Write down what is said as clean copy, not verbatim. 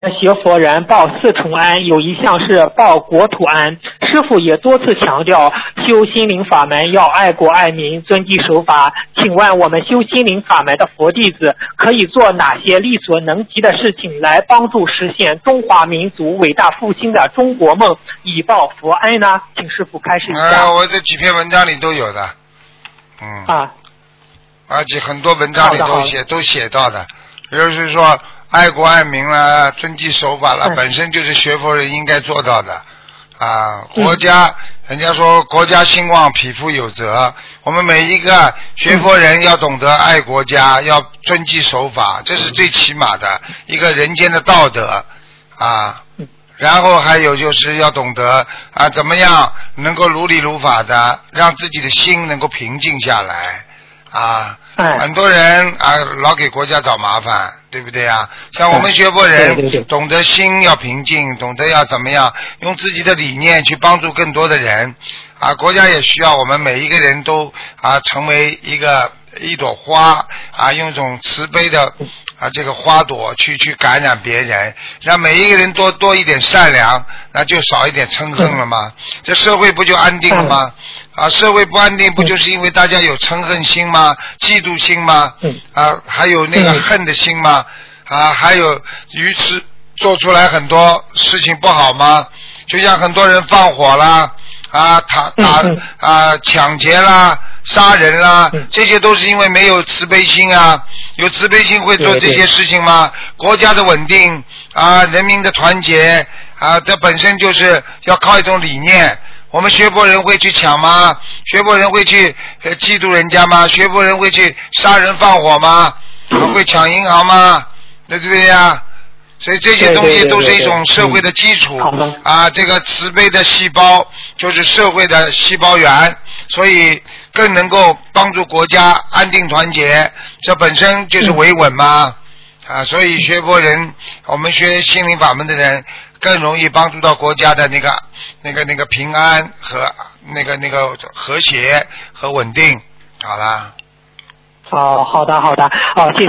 学佛人报四重安，有一项是报国土安。师父也多次强调，修心灵法门要爱国爱民，遵纪守法。请问我们修心灵法门的佛弟子，可以做哪些力所能及的事情，来帮助实现中华民族伟大复兴的中国梦，以报佛恩呢？请师父开示一下。 我这几篇文章里都有的，而且很多文章里都写到的，就是说爱国爱民啦，遵纪守法啦，本身就是学佛人应该做到的啊。国家，人家说国家兴旺，匹夫有责。我们每一个学佛人要懂得爱国家，要遵纪守法，这是最起码的一个人间的道德啊。然后还有就是要懂得啊，怎么样能够如理如法的，让自己的心能够平静下来啊。很多人啊，老给国家找麻烦，对不对啊？像我们学佛人，懂得心要平静，懂得要怎么样用自己的理念去帮助更多的人啊。国家也需要我们每一个人都啊成为一朵花啊，用一种慈悲的这个花朵去感染别人，让每一个人多一点善良，那就少一点嗔恨了吗？这社会不就安定了吗？社会不安定不就是因为大家有嗔恨心吗？嫉妒心吗？还有那个恨的心吗？还有于此做出来很多事情不好吗？就像很多人放火啦，抢劫啦，杀人啦，这些都是因为没有慈悲心啊。有慈悲心会做这些事情吗？国家的稳定人民的团结这本身就是要靠一种理念。我们学佛人会去抢吗？学佛人会去嫉妒人家吗？学佛人会去杀人放火吗？会抢银行吗？对不对呀？所以这些东西都是一种社会的基础这个慈悲的细胞就是社会的细胞源，所以更能够帮助国家安定团结，这本身就是维稳嘛所以学佛人，我们学心灵法门的人更容易帮助到国家的那个平安和那个和谐和稳定。好啦。 好的，谢谢。